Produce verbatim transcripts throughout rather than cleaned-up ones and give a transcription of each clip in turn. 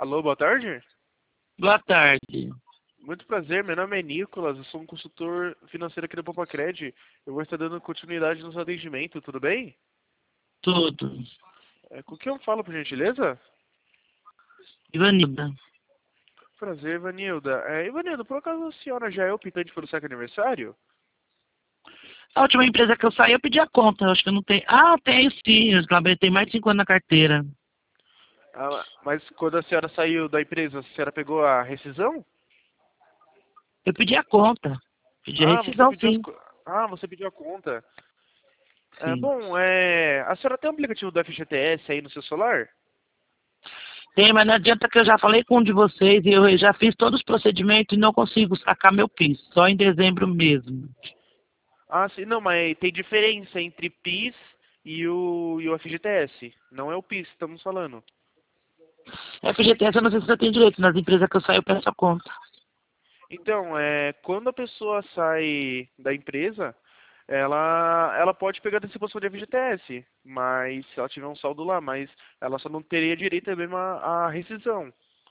Alô, boa tarde? Boa tarde. Muito prazer, meu nome é Nicolas, eu sou um consultor financeiro aqui da Popacred. Eu vou estar dando continuidade no seu atendimento, tudo bem? Tudo. É, com quem eu falo, por gentileza? Ivanilda. Prazer, Ivanilda. É, Ivanilda, por acaso a senhora já é optante pelo seu aniversário? A última empresa que eu saí, eu pedi a conta. Eu acho que eu não tenho. Ah, tenho sim. Eu trabalhei, tem mais de cinco anos na carteira. Ah, mas quando a senhora saiu da empresa, a senhora pegou a rescisão? Eu pedi a conta. Pedi a Ah, você rescisão, pediu as... sim. co- Ah, você pediu a conta. É, Sim. bom, é... a senhora tem um aplicativo do F G T S aí no seu celular? Tem, mas não adianta que eu já falei com um de vocês e eu já fiz todos os procedimentos e não consigo sacar meu PIS. Só em dezembro mesmo. Ah, sim, não, mas tem diferença entre PIS e o, e o F G T S. Não é o PIS que estamos falando. F G T S eu não sei se eu tenho direito. Nas empresas que eu saio, eu peço a conta. Então, é, quando a pessoa sai da empresa, ela, ela pode pegar antecipação de F G T S, mas se ela tiver um saldo lá, mas ela só não teria direito mesmo à, à rescisão.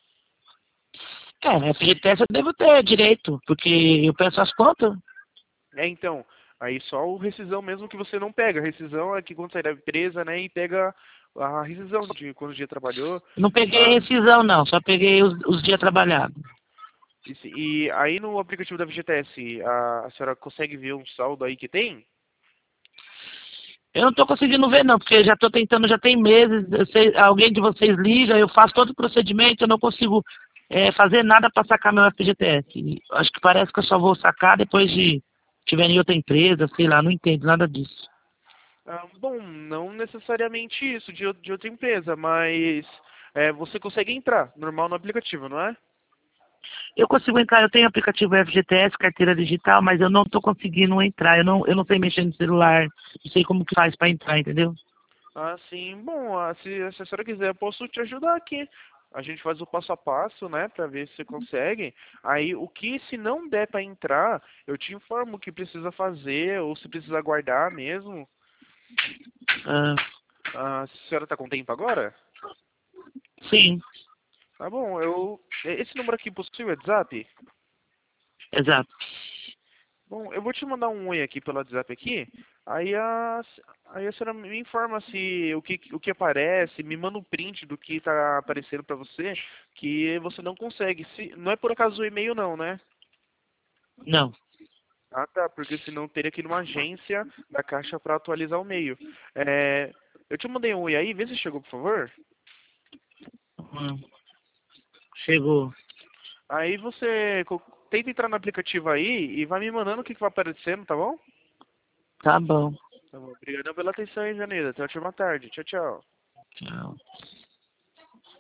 É, F G T S eu devo ter direito, porque eu peço as contas. É, então, aí só o rescisão mesmo que você não pega. A rescisão é que quando sai da empresa, né, e pega a rescisão de quando o dia trabalhou. Não peguei Ah, rescisão, não. Só peguei os, os dias trabalhados. e, se- e aí no aplicativo da F G T S, a, a senhora consegue ver um saldo aí que tem? Eu não estou conseguindo ver, não, porque já estou tentando, já tem meses. Eu sei, alguém de vocês liga, eu faço todo o procedimento, eu não consigo é, fazer nada para sacar meu F G T S. E acho que parece que eu só vou sacar depois de tiver em outra empresa, sei lá, não entendo nada disso. Ah, bom, não necessariamente isso de, ou- de outra empresa, mas é, você consegue entrar normal no aplicativo, não é? Eu consigo entrar, eu tenho aplicativo F G T S, carteira digital, mas eu não estou conseguindo entrar. Eu não, eu não sei mexer no celular, não sei como que faz para entrar, entendeu? Ah, sim. Bom, ah, se, se a senhora quiser, eu posso te ajudar aqui. A gente faz o passo a passo, né, pra ver se você consegue. Aí, o que se não der pra entrar, eu te informo o que precisa fazer ou se precisa guardar mesmo. Ah, Ah, a senhora tá com tempo agora? sim, Tá bom, eu... Esse número aqui possui o WhatsApp? exato. Bom, eu vou te mandar um oi aqui pelo WhatsApp aqui. Aí a, aí a senhora me informa se o que, o que aparece, me manda um print do que tá aparecendo pra você, que você não consegue. Se, não é por acaso o e-mail não, né? Não. Ah, tá, porque senão teria que ir numa agência da Caixa pra atualizar o e-mail. É, eu te mandei um oi aí, vê se chegou, por favor. Hum, chegou. Aí você co- tenta entrar no aplicativo aí e vai me mandando o que, que vai aparecendo, tá bom? Tá bom. Tá bom. Obrigadão pela atenção, hein, Janeda. Até a última tarde. Tchau, tchau. Tchau.